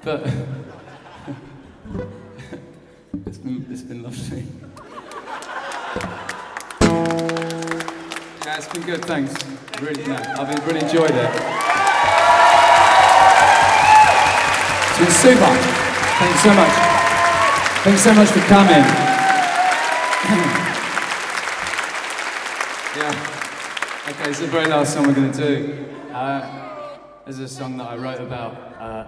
But it's been lovely. Yeah, it's been good, thanks. Really, no, I've really enjoyed it. It's been super. Thanks so much. Thanks so much for coming. Yeah. Okay, this is the very last song we're going to do. This is a song that I wrote about